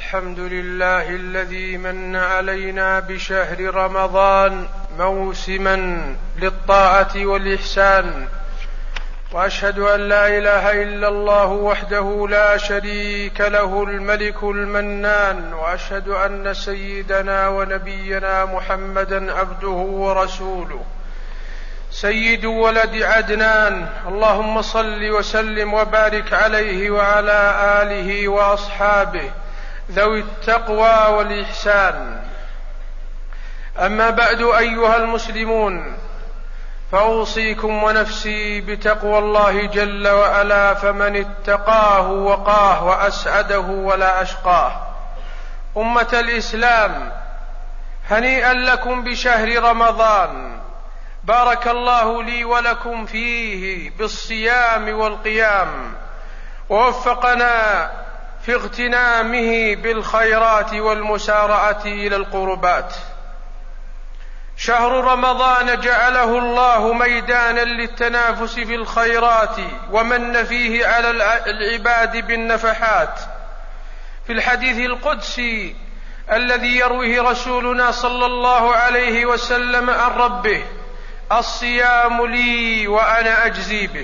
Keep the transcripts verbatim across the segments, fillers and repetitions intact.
الحمد لله الذي من علينا بشهر رمضان موسما للطاعة والإحسان، وأشهد أن لا إله إلا الله وحده لا شريك له الملك المنان، وأشهد أن سيدنا ونبينا محمدا عبده ورسوله سيد ولد عدنان. اللهم صل وسلم وبارك عليه وعلى آله وأصحابه ذوي التقوى والإحسان. أما بعد أيها المسلمون، فأوصيكم ونفسي بتقوى الله جل وعلا، فمن اتقاه وقاه وأسعده ولا أشقاه. أمة الإسلام، هنيئا لكم بشهر رمضان، بارك الله لي ولكم فيه بالصيام والقيام، ووفقنا في اغتنامه بالخيرات والمسارعة إلى القربات. شهر رمضان جعله الله ميدانا للتنافس في الخيرات، ومن فيه على العباد بالنفحات. في الحديث القدسي الذي يرويه رسولنا صلى الله عليه وسلم عن ربه: الصيام لي وأنا أجزي به.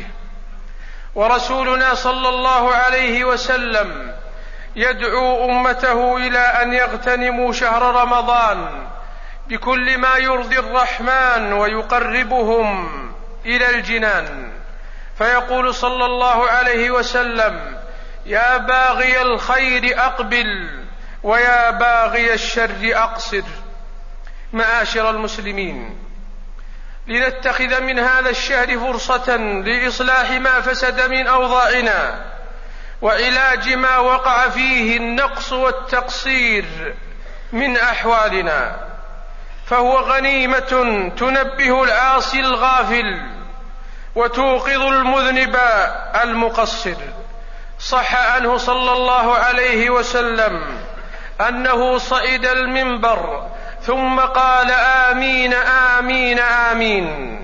ورسولنا صلى الله عليه وسلم يدعو أمته إلى أن يغتنموا شهر رمضان بكل ما يرضي الرحمن ويقربهم إلى الجنان، فيقول صلى الله عليه وسلم: يا باغي الخير أقبل، ويا باغي الشر أقصر. معاشر المسلمين، لنتخذ من هذا الشهر فرصة لإصلاح ما فسد من أوضاعنا، وعلاج ما وقع فيه النقص والتقصير من أحوالنا، فهو غنيمة تنبه العاصي الغافل وتوقظ المذنب المقصر. صح عنه صلى الله عليه وسلم أنه صعد المنبر ثم قال: آمين آمين آمين.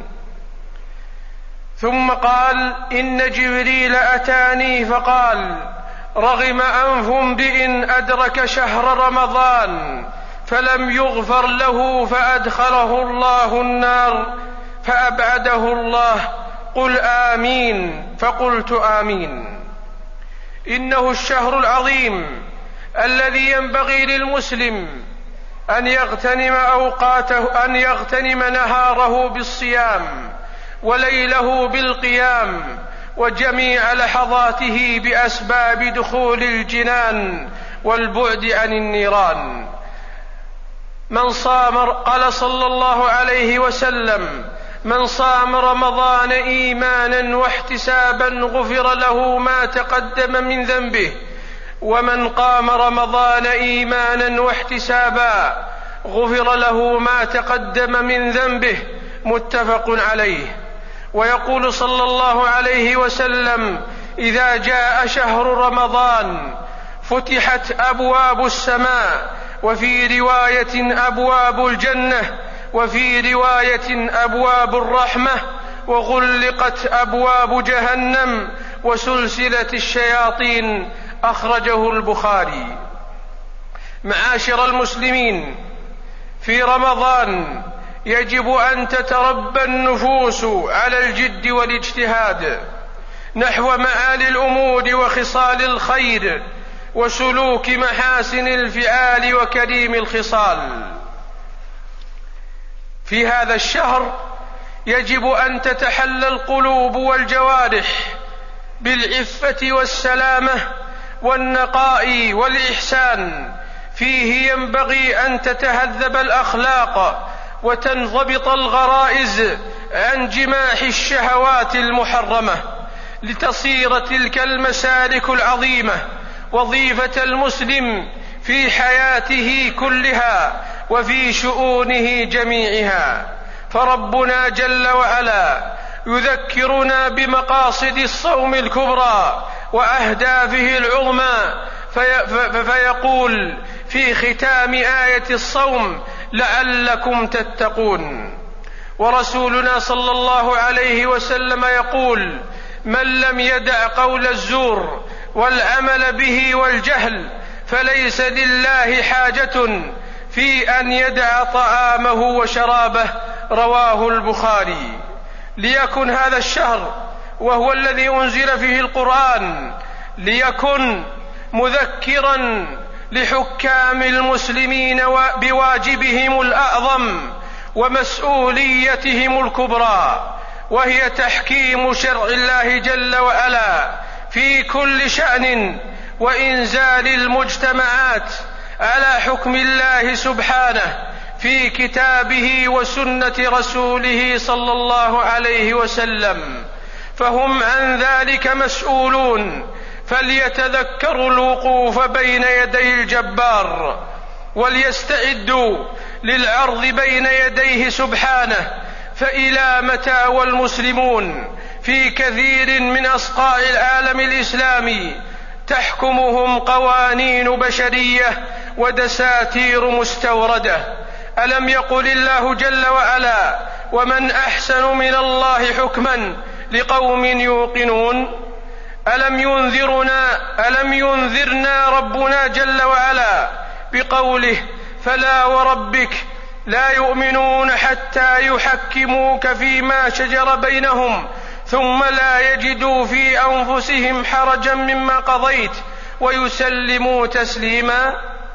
ثم قال: إن جبريل أتاني فقال: رغم أنف امرئ أدرك شهر رمضان فلم يغفر له فأدخله الله النار فأبعده الله، قل آمين. فقلت آمين. إنه الشهر العظيم الذي ينبغي للمسلم أن يغتنم أوقاته، أن يغتنم نهاره بالصيام وليله بالقيام، وجميع لحظاته بأسباب دخول الجنان والبعد عن النيران. من صام، قال صلى الله عليه وسلم: من صام رمضان إيمانا واحتسابا غفر له ما تقدم من ذنبه، ومن قام رمضان إيمانا واحتسابا غفر له ما تقدم من ذنبه. متفق عليه. ويقول صلى الله عليه وسلم: إذا جاء شهر رمضان فتحت أبواب السماء، وفي رواية أبواب الجنة، وفي رواية أبواب الرحمة، وغلقت أبواب جهنم وسلسلة الشياطين. أخرجه البخاري. معاشر المسلمين، في رمضان يجب أن تتربى النفوس على الجد والاجتهاد نحو معالي الأمور وخصال الخير وسلوك محاسن الفعال وكريم الخصال. في هذا الشهر يجب أن تتحلى القلوب والجوارح بالعفة والسلامة والنقاء والإحسان. فيه ينبغي أن تتهذب الأخلاق وتنضبط الغرائز عن جماح الشهوات المحرمة، لتصير تلك المسالك العظيمة وظيفة المسلم في حياته كلها وفي شؤونه جميعها. فربنا جل وعلا يذكرنا بمقاصد الصوم الكبرى وأهدافه العظمى، في فيقول في ختام آية الصوم: لعلكم تتقون. ورسولنا صلى الله عليه وسلم يقول: من لم يدع قول الزور والعمل به والجهل فليس لله حاجة في أن يدع طعامه وشرابه. رواه البخاري. ليكن هذا الشهر وهو الذي أنزل فيه القرآن ليكن مذكرا لحكام المسلمين بواجبهم الأعظم ومسؤوليتهم الكبرى، وهي تحكيم شرع الله جل وعلا في كل شأن، وإنزال المجتمعات على حكم الله سبحانه في كتابه وسنة رسوله صلى الله عليه وسلم، فهم عن ذلك مسؤولون. فليتذكروا الوقوف بين يدي الجبار، وليستعدوا للعرض بين يديه سبحانه. فإلى متى والمسلمون في كثير من أصقاع العالم الإسلامي تحكمهم قوانين بشرية ودساتير مستوردة؟ ألم يقل الله جل وعلا: ومن أحسن من الله حكما لقوم يوقنون؟ ألم ينذرنا ألم ينذرنا ربنا جل وعلا بقوله: فلا وربك لا يؤمنون حتى يحكموك فيما شجر بينهم ثم لا يجدوا في أنفسهم حرجا مما قضيت ويسلموا تسليما.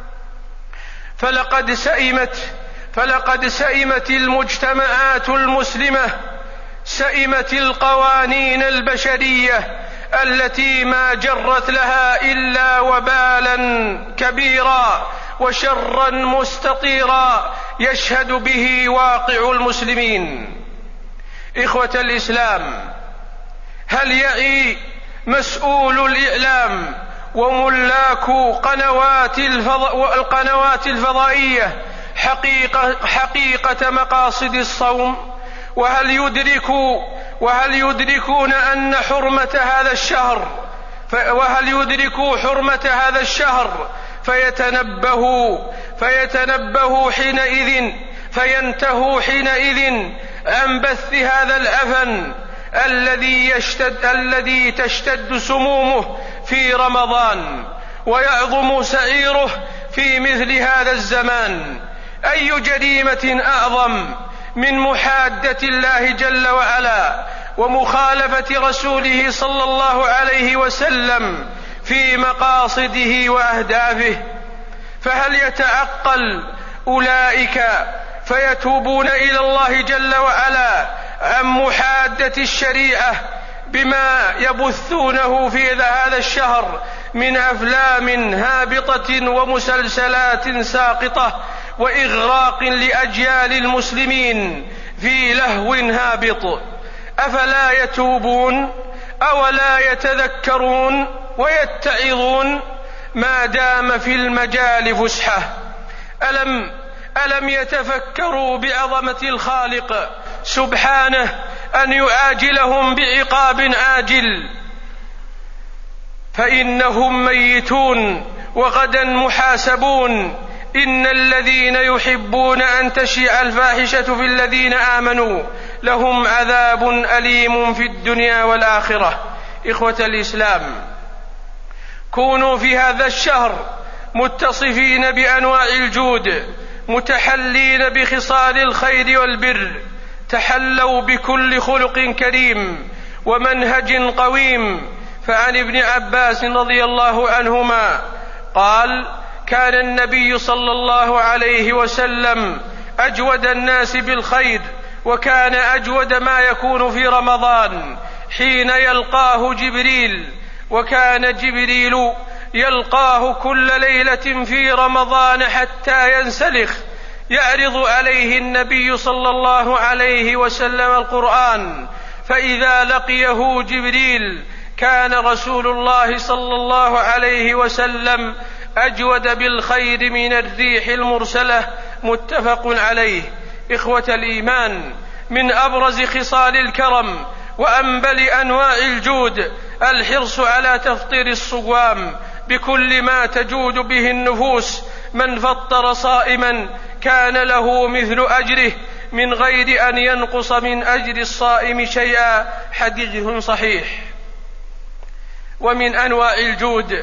فلقد سئمت فلقد سئمت المجتمعات المسلمة، سئمت القوانين البشرية التي ما جرت لها إلا وبالا كبيرا وشرا مستطيرا يشهد به واقع المسلمين. إخوة الإسلام، هل يعي مسؤول الإعلام وملاك قنوات القنوات الفضائية حقيقة, حقيقة مقاصد الصوم؟ وهل يدركوا وهل يدركون أن حرمة هذا الشهر وهل يدركوا حرمة هذا الشهر فيتنبهوا فيتنبهوا حينئذ فينتهوا حينئذ عن بث هذا العفن الذي يشتد الذي تشتد سمومه في رمضان ويعظم سعيره في مثل هذا الزمان. أي جريمة أعظم من محادة الله جل وعلا ومخالفة رسوله صلى الله عليه وسلم في مقاصده وأهدافه؟ فهل يتعقل أولئك فيتوبون إلى الله جل وعلا عن محادة الشريعة بما يبثونه في هذا الشهر من أفلام هابطة ومسلسلات ساقطة وإغراق لأجيال المسلمين في لهو هابط؟ أفلا يتوبون أولا يتذكرون ويتعظون ما دام في المجال فسحة؟ ألم ألم يتفكروا بعظمة الخالق سبحانه أن يعاجلهم بعقاب عاجل؟ فإنهم ميتون وغدا محاسبون. إن الذين يحبون أن تشيع الفاحشة في الذين آمنوا لهم عذاب أليم في الدنيا والآخرة. إخوة الإسلام، كونوا في هذا الشهر متصفين بأنواع الجود، متحلين بخصال الخير والبر، تحلوا بكل خلق كريم ومنهج قويم. فعن ابن عباس رضي الله عنهما قال: كان النبي صلى الله عليه وسلم أجود الناس بالخير، وكان أجود ما يكون في رمضان حين يلقاه جبريل، وكان جبريل يلقاه كل ليلة في رمضان حتى ينسلخ، يعرض عليه النبي صلى الله عليه وسلم القرآن، فإذا لقيه جبريل كان رسول الله صلى الله عليه وسلم أجود بالخير من الريح المرسلة. متفق عليه. إخوة الإيمان، من أبرز خصال الكرم وأنبل أنواع الجود الحرص على تفطير الصوام بكل ما تجود به النفوس. من فطر صائما كان له مثل أجره من غير أن ينقص من أجر الصائم شيئا. حديث صحيح. ومن أنواع الجود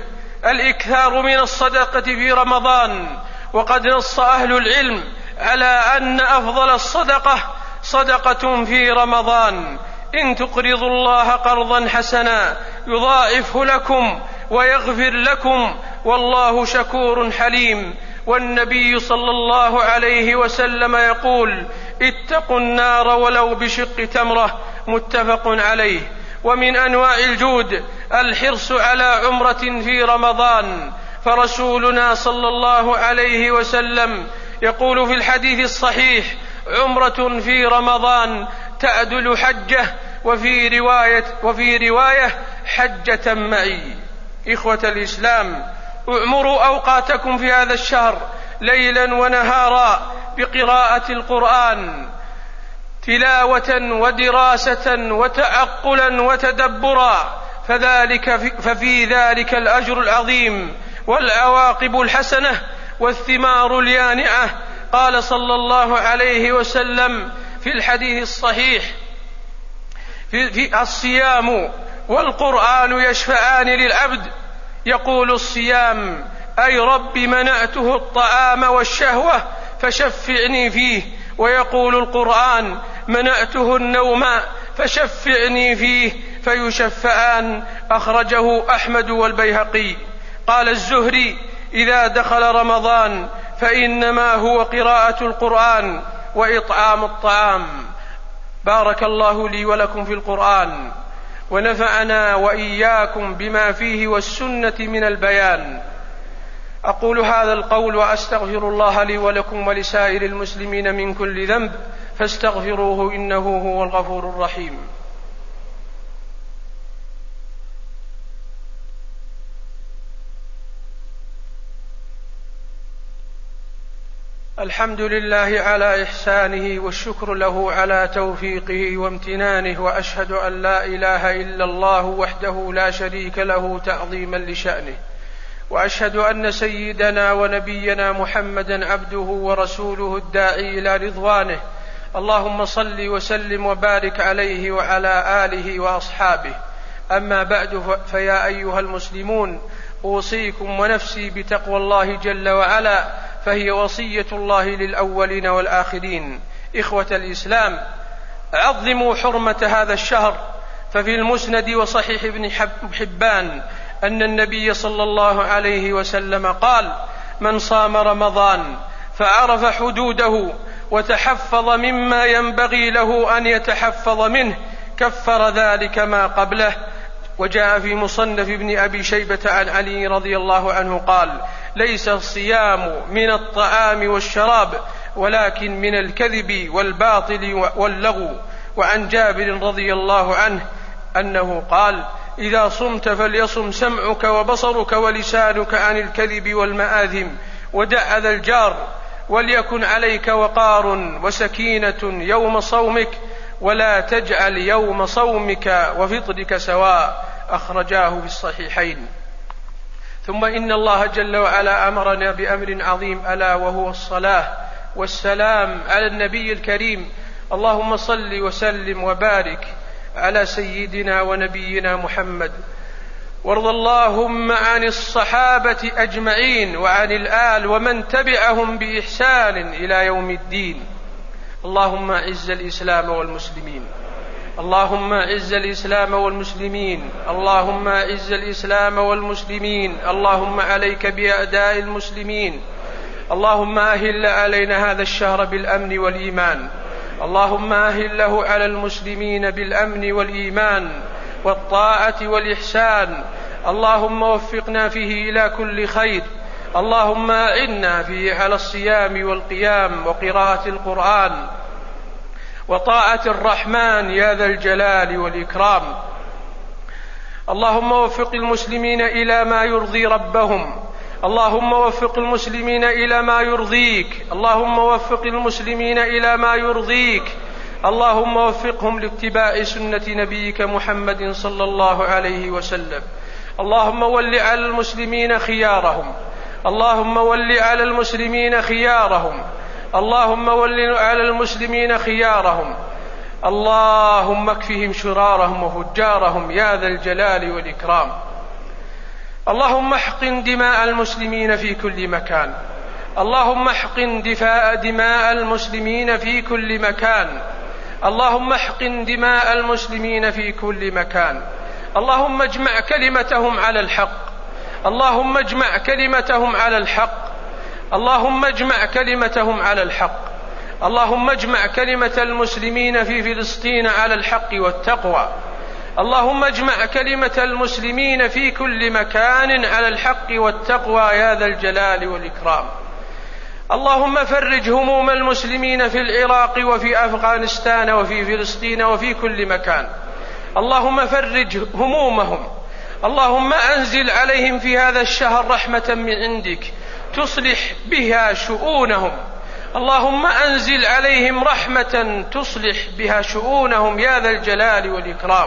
الإكثار من الصدقة في رمضان. وقد نص أهل العلم على أن أفضل الصدقة صدقة في رمضان. إن تقرضوا الله قرضا حسنا يضاعفه لكم ويغفر لكم والله شكور حليم. والنبي صلى الله عليه وسلم يقول: اتقوا النار ولو بشق تمرة، متفق عليه. ومن أنواع الجود الحرص على عمرة في رمضان، فرسولنا صلى الله عليه وسلم يقول في الحديث الصحيح: عمرة في رمضان تعدل حجة، وفي رواية, وفي رواية حجة معي. إخوة الإسلام، اعمروا أوقاتكم في هذا الشهر ليلا ونهارا بقراءة القرآن، تلاوة ودراسة وتعقلا وتدبرا، فذلك ففي ذلك الأجر العظيم والعواقب الحسنة والثمار اليانعة. قال صلى الله عليه وسلم في الحديث الصحيح: في, في الصيام والقرآن يشفعان للعبد. يقول الصيام: أي رب منعته الطعام والشهوة فشفعني فيه. ويقول القرآن: منعته النوم فشفعني فيه، فيشفعان. أخرجه أحمد والبيهقي. قال الزهري: إذا دخل رمضان فإنما هو قراءة القرآن وإطعام الطعام. بارك الله لي ولكم في القرآن، ونفعنا وإياكم بما فيه والسنة من البيان. أقول هذا القول وأستغفر الله لي ولكم ولسائر المسلمين من كل ذنب، فاستغفروه إنه هو الغفور الرحيم. الحمد لله على إحسانه، والشكر له على توفيقه وامتنانه، وأشهد أن لا إله إلا الله وحده لا شريك له تعظيما لشأنه، وأشهد أن سيدنا ونبينا محمدا عبده ورسوله الداعي إلى رضوانه. اللهم صل وسلم وبارك عليه وعلى آله وأصحابه. أما بعد، فيا أيها المسلمون، أوصيكم ونفسي بتقوى الله جل وعلا، فهي وصية الله للأولين والآخرين. إخوة الإسلام، عظموا حرمة هذا الشهر. ففي المسند وصحيح ابن حبان أن النبي صلى الله عليه وسلم قال: من صام رمضان فعرف حدوده وتحفظ مما ينبغي له أن يتحفظ منه كفر ذلك ما قبله. وجاء في مصنف ابن أبي شيبة عن علي رضي الله عنه قال: ليس الصيام من الطعام والشراب ولكن من الكذب والباطل واللغو. وعن جابر رضي الله عنه أنه قال: إذا صمت فليصم سمعك وبصرك ولسانك عن الكذب والمآثم، ودع ذا الجار، وليكن عليك وقار وسكينة يوم صومك، ولا تجعل يوم صومك وفطرك سواء. أخرجاه في الصحيحين. ثم إن الله جل وعلا أمرنا بأمر عظيم، ألا وهو الصلاة والسلام على النبي الكريم. اللهم صل وسلم وبارك على سيدنا ونبينا محمد، وارض اللهم عن الصحابة أجمعين وعن الآل ومن تبعهم بإحسان إلى يوم الدين. اللهم أعز الإسلام والمسلمين، اللهم أعز الإسلام والمسلمين، اللهم أعز الإسلام والمسلمين. اللهم عليك بأعداء المسلمين. اللهم أهل علينا هذا الشهر بالأمن والإيمان. اللهم أهله على المسلمين بالأمن والإيمان والطاعة والإحسان. اللهم وفقنا فيه إلى كل خير. اللهم أعنا فيه على الصيام والقيام وقراءة القرآن وطاعة الرحمن يا ذا الجلال والإكرام. اللهم وفق المسلمين إلى ما يرضي ربهم. اللهم وفق المسلمين إلى ما يرضيك. اللهم وفق المسلمين إلى ما يرضيك. اللهم وفقهم لاتباع سنة نبيك محمد صلى الله عليه وسلم. اللهم ول على المسلمين خيارهم. اللهم ول على المسلمين خيارهم. اللهم ول على المسلمين خيارهم. اللهم اكفهم شرارهم وفجارهم يا ذا الجلال والإكرام. اللهم احقن دماء المسلمين في كل مكان. اللهم احقن دفاع دماء المسلمين في كل مكان. اللهم احقن دماء المسلمين في كل مكان. اللهم اجمع كلمتهم على الحق. اللهم اجمع كلمتهم على الحق. اللهم اجمع كلمتهم على الحق. اللهم اجمع كلمة المسلمين في فلسطين على الحق والتقوى. اللهم اجمع كلمة المسلمين في كل مكان على الحق والتقوى يا ذا الجلال والإكرام. اللهم فرج هموم المسلمين في العراق وفي أفغانستان وفي فلسطين وفي كل مكان. اللهم فرج همومهم. اللهم أنزل عليهم في هذا الشهر رحمة من عندك تصلح بها شؤونهم. اللهم أنزل عليهم رحمة تصلح بها شؤونهم يا ذا الجلال والإكرام.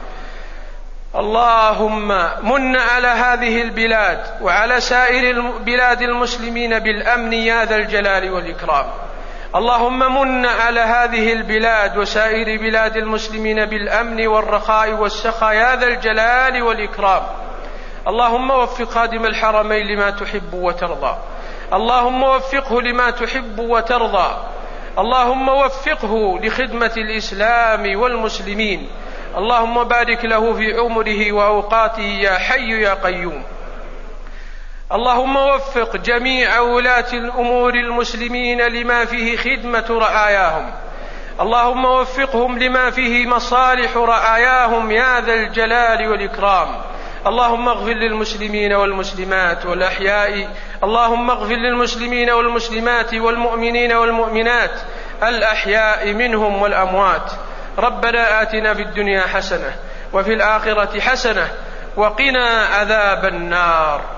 اللهم من على هذه البلاد وعلى سائر بلاد المسلمين بالأمن يا ذا الجلال والإكرام. اللهم من على هذه البلاد وسائر بلاد المسلمين بالأمن والرخاء والسخاء يا ذا الجلال والإكرام. اللهم وفق خادم الحرمين لما تحب وترضى. اللهم وفقه لما تحب وترضى. اللهم وفقه لخدمة الإسلام والمسلمين. اللهم بارك له في عمره وأوقاته يا حي يا قيوم. اللهم وفق جميع ولاة الأمور المسلمين لما فيه خدمة رعاياهم. اللهم وفقهم لما فيه مصالح رعاياهم يا ذا الجلال والإكرام. اللهم اغفر للمسلمين والمسلمات والأحياء. اللهم اغفر للمسلمين والمسلمات والمؤمنين والمؤمنات الأحياء منهم والأموات. ربنا آتنا في الدنيا حسنة وفي الآخرة حسنة وقنا عذاب النار.